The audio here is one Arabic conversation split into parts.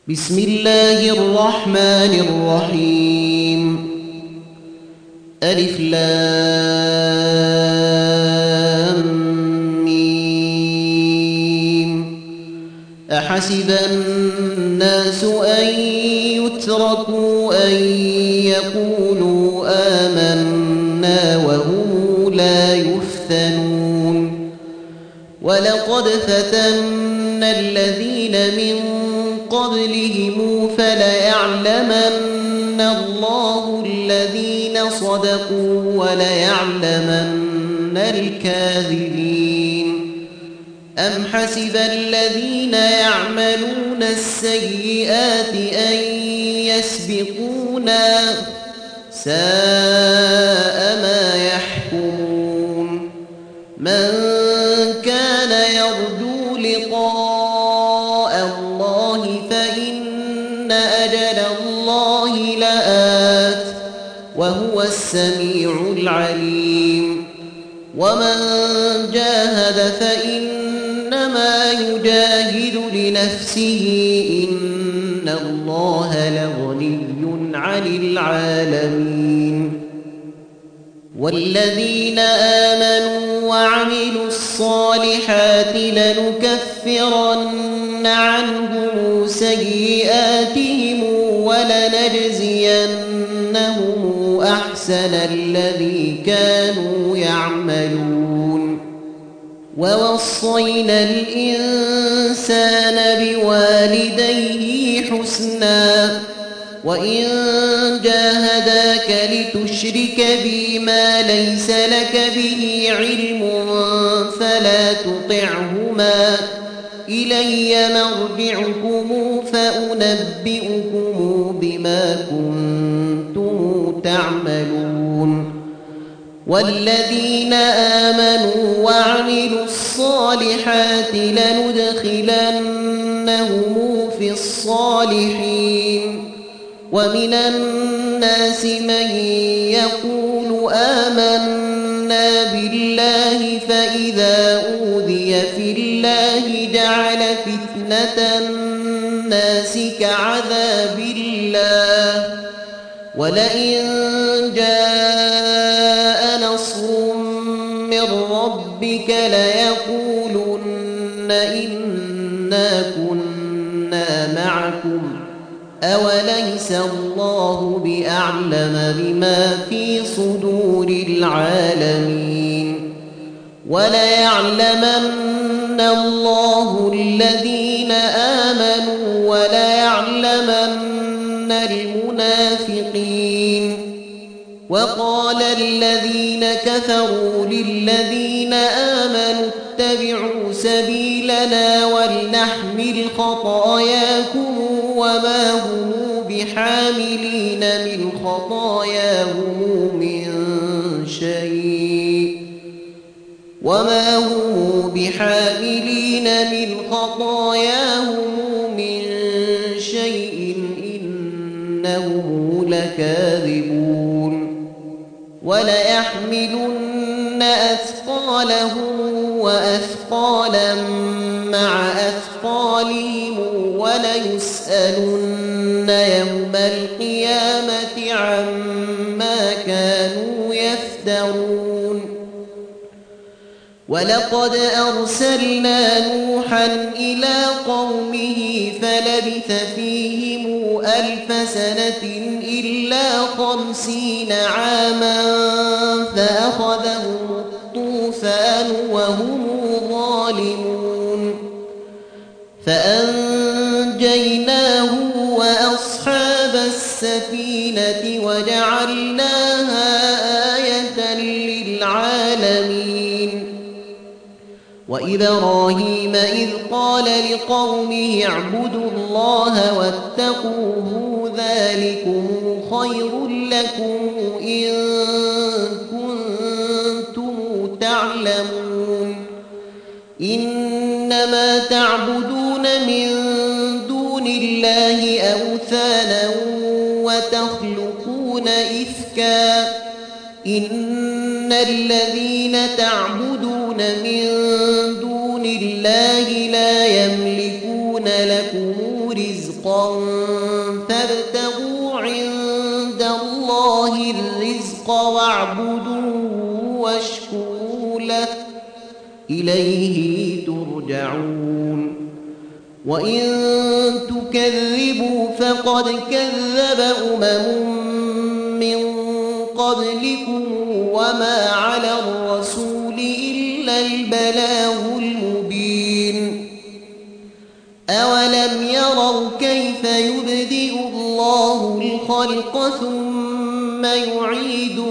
بسم الله الرحمن الرحيم. ألف لام ميم. أحسب الناس أن يتركوا أن يقولوا آمنا وهم لا يفتنون. ولقد فتنا الذين من قبلهم فليعلمن الله الذين صدقوا وليعلمن الكاذبين. أم حسب الذين يعملون السيئات أن يسبقونا ساء ما يحكمون. من كان يرجو لقاء الله فإن أجل الله لآت وهو السميع العليم. ومن جاهد فإنما يجاهد لنفسه إن الله لغني عن العالمين. والذين آمنوا وعملوا الصالحات لنكفرن عنهم سيئاتهم ولنجزينهم أحسن الذي كانوا يعملون. ووصينا الإنسان بوالديه حسنا وإن جاهداك لتشرك بي ما ليس لك به علم فلا تطعهما إلي مرجعكم فأنبئكم بما كنتم تعملون. والذين آمنوا وعملوا الصالحات لندخلنهم في الصالحين. ومن الناس من يقول آمنا بالله فإذا أوذي في الله جعل فتنة الناس كعذاب الله ولئن جاء نصر من ربك ليقولن إنا كنا معكم أوليس الله بأعلم بما في صدور العالمين. وليعلمن الله الذين آمنوا وليعلمن المنافقين. وقال الذين كفروا للذين آمنوا اتبعوا سبيلنا ولنحمل خطاياكم وما هم بحاملين من خطاياهم من شيء إنهم لكاذبون. وليحملن أثقالهم وأثقالا مع أثقالهم وليسألن يوم القيامة عما كانوا يفترون. ولقد أرسلنا نوحا إلى قومه فلبث فيهم 1000 سنة إلا 50 عاما فأخذهم الطوفان وهم ظالمون. فأنجيناه وأصحاب السفينة وجعلناها آية للعالمين. وإبراهيم إذ قال لقومه اعبدوا الله واتقوه ذلكم خير لكم إن كنتم تعلمون. إنما تعبدون من دون الله أوثانا وتخلقون إفكا إن الذين تعبدون من دون الله لا يملكون لكم رزقا رزقا فابتغوا عند الله الرزق واعبدوه واشكروا له إليه ترجعون وإن تكذبوا فقد كذب من قبلكم وما على الرسول إلا البلاغ المبين أولم يروا كيف يبدئ الله الخلق ثم يعيده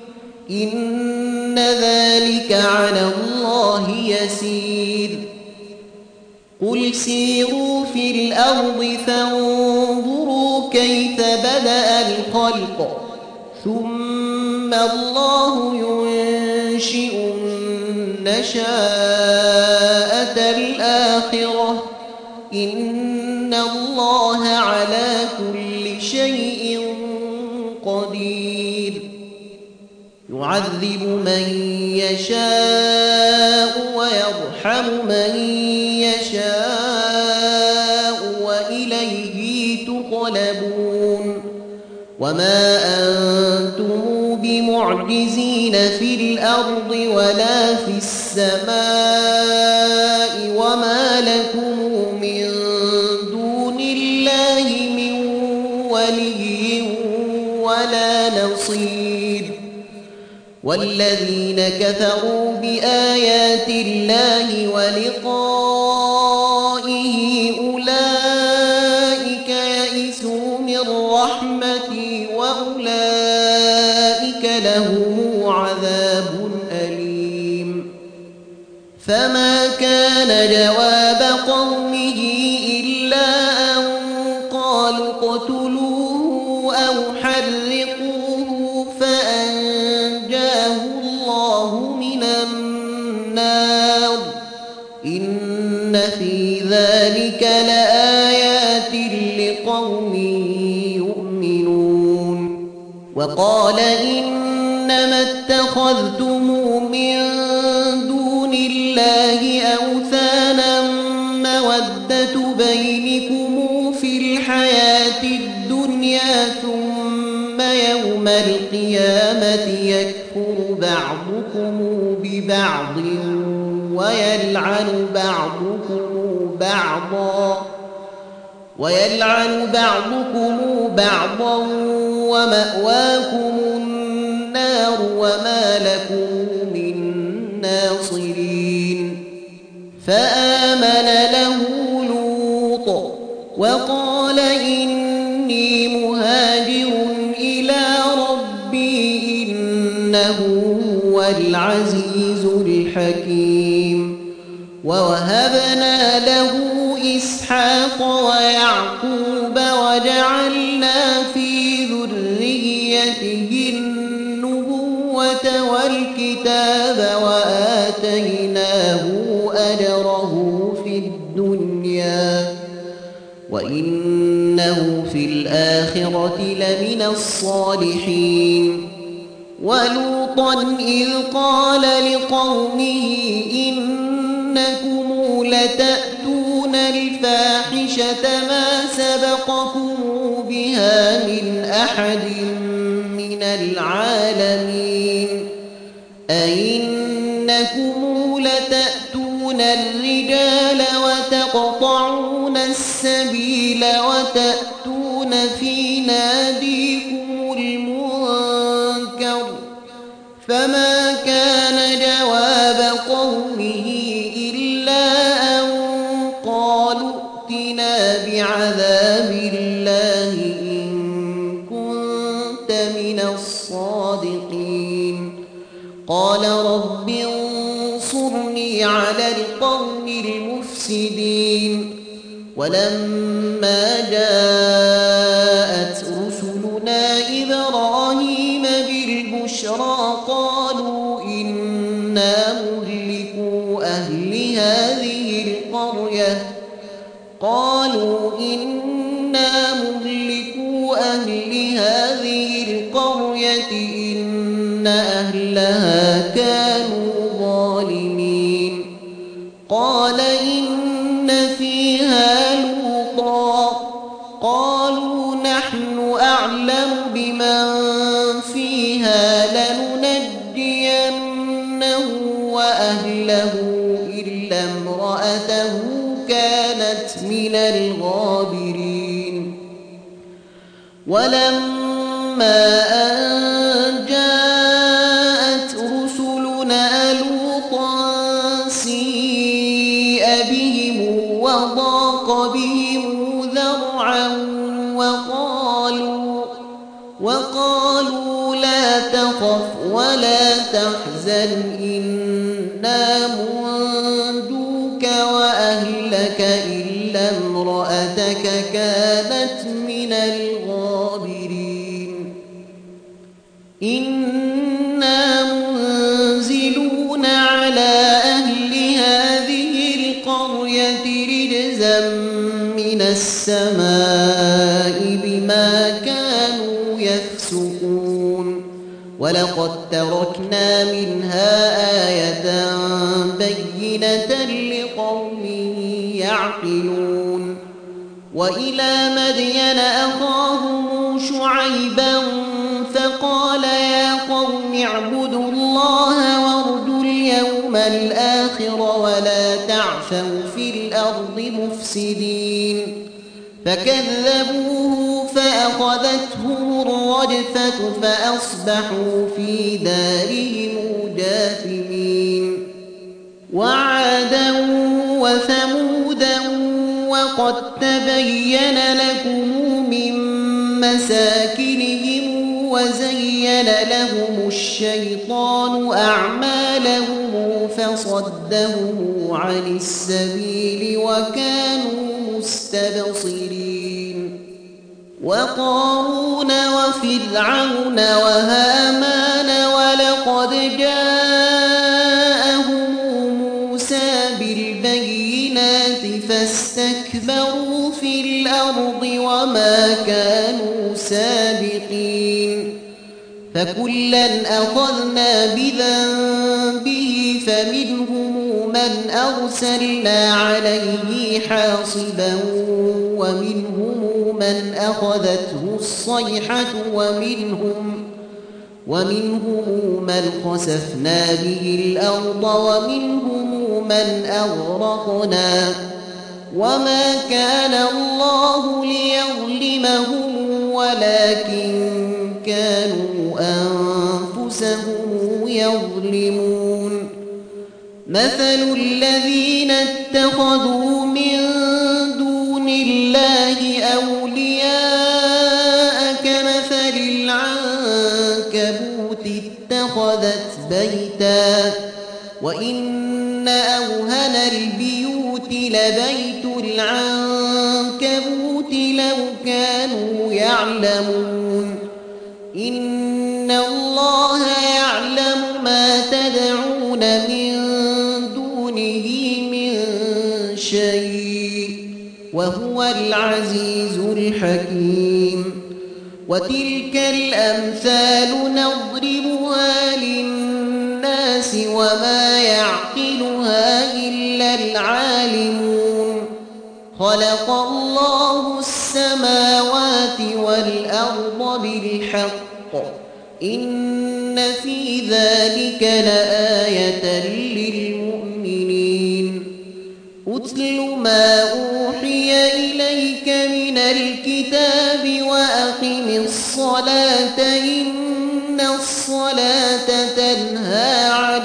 إن ذلك على الله يسير قل سيروا في الأرض فانظروا كيف بدأ الخلق ثم الله ينشئ النشاءة الآخرة إن الله على كل شيء قدير يعذب من يشاء ويرحم من يشاء وإليه تقلبون وما أنتم بمعجزين في الأرض ولا في السماء وما لكم من دون الله من ولي ولا نصير والذين كفروا بآيات الله ولقائه أولئك يئسوا من رحمتي وأولئك لهم عذاب أليم فما كان جواب قومه إلا أن قالوا اقتلوه أو حرقوه فأنجاه الله من النار إن في ذلك لآيات لقوم يؤمنون وقال إنما اتخذتم من دون الله أوثانا مودة بينكم في الحياة الدنيا ثم يوم القيامة يكفر بعضكم ببعض ويلعن بعضكم بعضا ومأواكم النار وما لكم من ناصرين فآمن له لوط وقال إني مهاجر إلى ربي إنه هو العزيز الحكيم ووهبنا له إسحاق ويعقوب وجعلنا في ذريته النبوة والكتاب وآتيناه أجره في الدنيا وإنه في الآخرة لمن الصالحين ولوطا إذ قال لقومه إنكم لتأتون الفاحشة ما سبقكم بها من أحد من العالمين أئنكم لتأتون الرجال وتقطعون السبيل وتأتون في ناديكم المنكر فما كان جواب قومه إلا أن قالوا ائتنا بعذاب الله إن كنت من الصادقين قال رب انصرني على القوم المفسدين ولما جاءت رسلنا إبراهيم بالبشرى قالوا إنا مهلكو أهل هذه القرية إن أهلها كانوا ظالمين قال إن فيها لوطا قالوا نحن أعلم بمن فيها لننجينه وأهله إلا امرأته كانت من الغابرين ولما أن جاءت رسلنا لوطا سيء بهم وضاق بهم ذرعا وقالوا لا تخف ولا تحزن إنا منجوك وأهلك إلا امرأتك كانت من الغابرين إنا منزلون على أهل هذه القرية رجزا من السماء بما كانوا يفسقون ولقد تركنا منها آية بينة لقوم يعقلون وإلى مدين أخاهم شعيبا فقال يا قوم اعبدوا الله وارجوا اليوم الآخر ولا تعثوا في الأرض مفسدين فكذبوه فأخذتهم الرجفة فأصبحوا في دارهم جاثمين وعادا وثمودا وقد تبين لكم من مساكنهم وزين لهم الشيطان أعمالهم فصدهم عن السبيل وكانوا مستبصرين وقارون وفرعون وهامان ولقد جاءهم موسى بالبينات فاستكبروا في الأرض وما كانوا سابقين فكلا أخذنا بذنبه فمنهم من أرسلنا عليه حاصبا ومنهم من أخذته الصيحة ومنهم من خسفنا به الأرض ومنهم من أغرقنا وما كان الله ليظلمهم ولكن كانوا أنفسهم يظلمون مثل الذين اتخذوا من دون الله أولياء كمثل العنكبوت اتخذت بيتا وإن أوهن البيوت لبيت العنكبوت لو كانوا يعلمون إن الله يعلم ما تدعون من دونه من شيء وهو العزيز الحكيم وتلك الأمثال نضربها للناس وما يعقلها إلا العالمون خلق الله السماوات والأرض بالحق إن في ذلك لآية للمؤمنين أتل ما أوحي إليك من الكتاب وأقم الصلاة إن الصلاة تنهى عن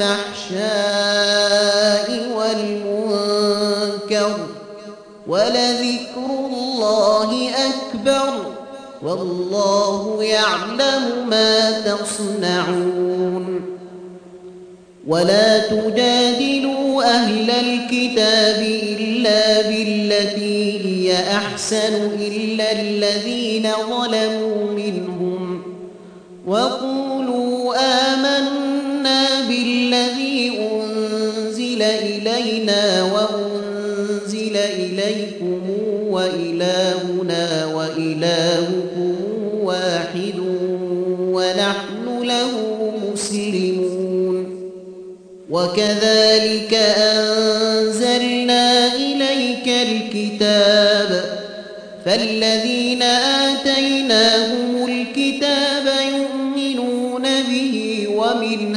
الفحشاء والمنكر ولذكر الله أكبر والله يعلم ما تصنعون ولا تجادلوا أهل الكتاب إلا بالتي هي أحسن إلا الذين ظلموا منهم وقولوا آمنا بالذي أنزل إلينا وأنزل إليكم وإلهنا وإلهكم واحد ونحن له مسلمون وكذلك أنزلنا إليك الكتاب فالذين آتيناهم الكتاب يؤمنون به ومن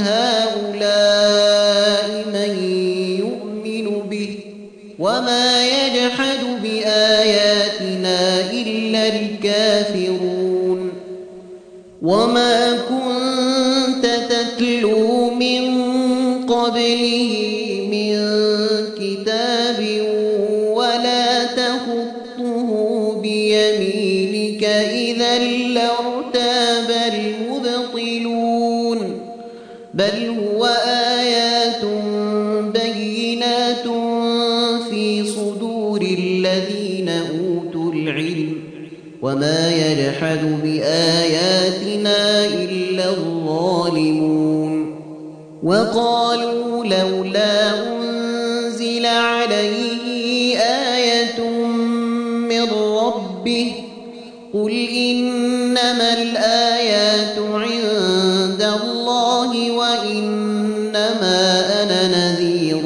هؤلاء من يؤمن به وما يجحد بآياتنا إلا الكافرون وما كنت تتلو من قبله من كتاب ولا تخطه بيمينك إذا لارتاب المبطلون بل هو آيات بينات في صدور الذين أوتوا العلم وما يجحد بآياتنا إلا الظالمون وقالوا لولا أنزل عليه آية من ربه قل إنما الآيات عند الله وإنما أنا نذير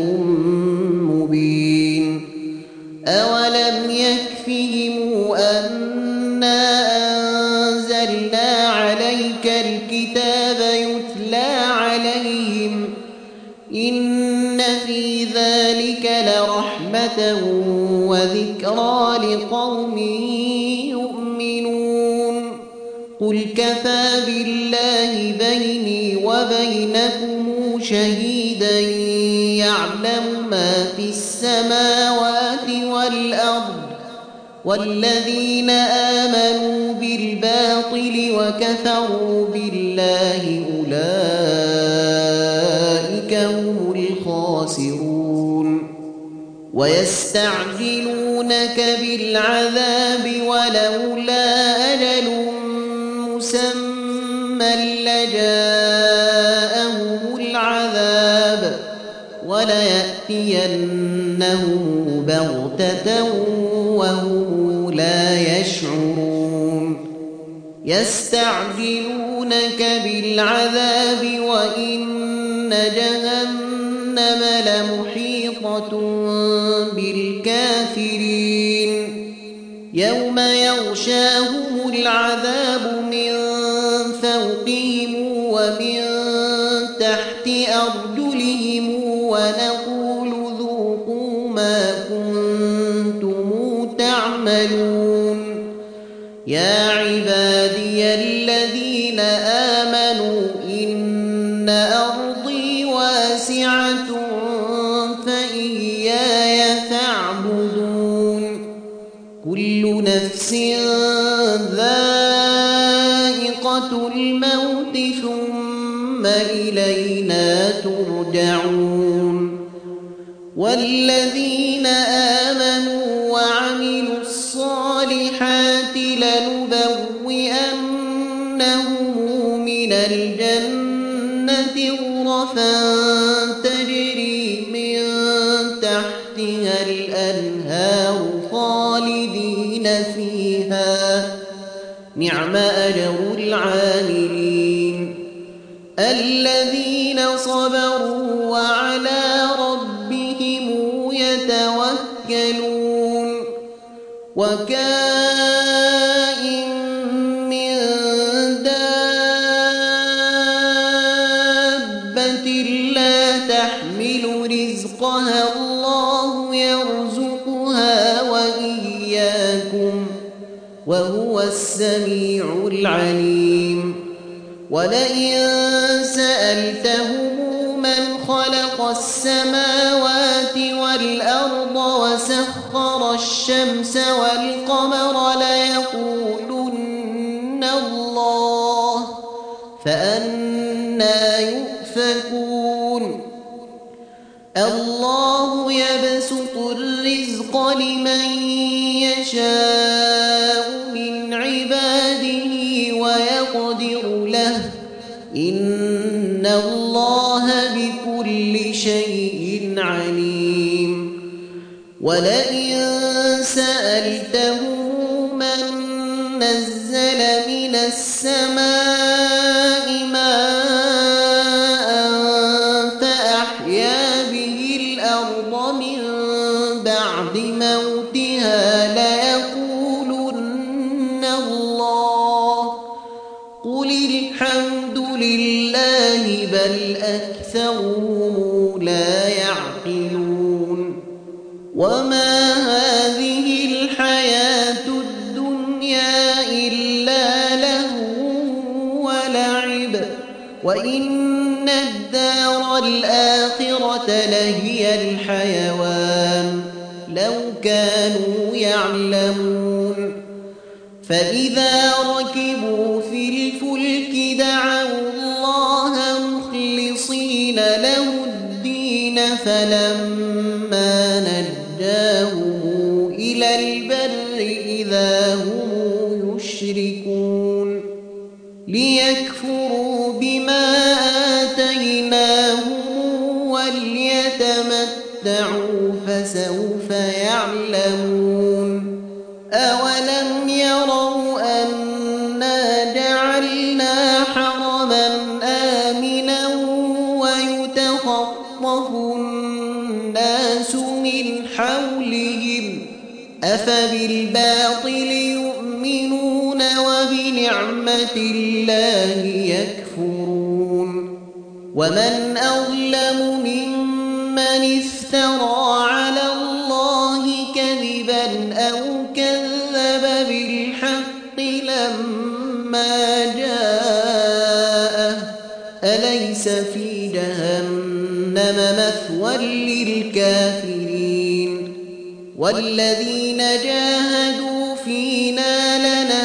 مبين أولم يكفهم أنا أنزلنا عليك الكتاب يتلى عليهم إن في ذلك لرحمة وذكرى لقوم يؤمنون قل كفى بالله بيني وبينكم شهيدا يعلم ما في السماوات والأرض والذين آمنوا بالباطل وكفروا بالله أولئك هم الخاسرون ويستعجلونك بالعذاب ولولا أجل مسمى لجاءهم العذاب وليأتينهم بغتة وهم لا يشعرون يستعجلونك بالعذاب وإن جهنم لمحيطة بالكافرين يوم يغشاهم العذاب من فوقهم ومن تحت أرجلهم ونقول ذوقوا ما كنتم تعملون يا عبادي الذين آمنوا إن أرضي واسعة فإياي فاعبدون كل نفس ذائقة الموت ثم إلينا ترجعون والذين آمنوا وعملوا الصالحات لنبوئنهم من الجنة غرفا تجري من تحتها الأنهار خالدين فيها نعم أجر العاملين الذين صبروا وعلى ربهم يتوكلون وكائن من دابة لا تحمل رزقها الله يرزقها وإياكم وهو السميع العليم ولئن سألتهم من خلق السماوات والأرض وسخر الشمس والقمر ليقولن الله فأنى يؤفكون الله يبسط الرزق لمن يشاء من عباده ويقدر له إن الله بكل شيء عليم ولئن سألتهم من نزل من السماء ماء فأحيا به الأرض من بعد موتها ليقولن وإن الدار الآخرة لهي الحيوان لو كانوا يعلمون فإذا ركبوا في الفلك دعوا الله مخلصين له الدين فلما نجاهم إلى البر إذا هم يشركون ليكفروا بما آتيناهم وليتمتعوا فسوف يعلمون أولم يروا أنا جعلنا حرما آمنا ويتخطف الناس من حولهم أفبالباطل يؤمنون وبنعمة الله يكفرون ومن أظلم ممن افترى على الله كذبا أو كذب بالحق لما جاءه أليس في جهنم مثوى للكافرين والذين جاهدوا فينا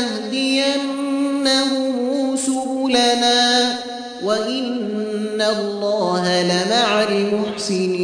لنهدينهم سبلنا وإن الله لمع المحسنين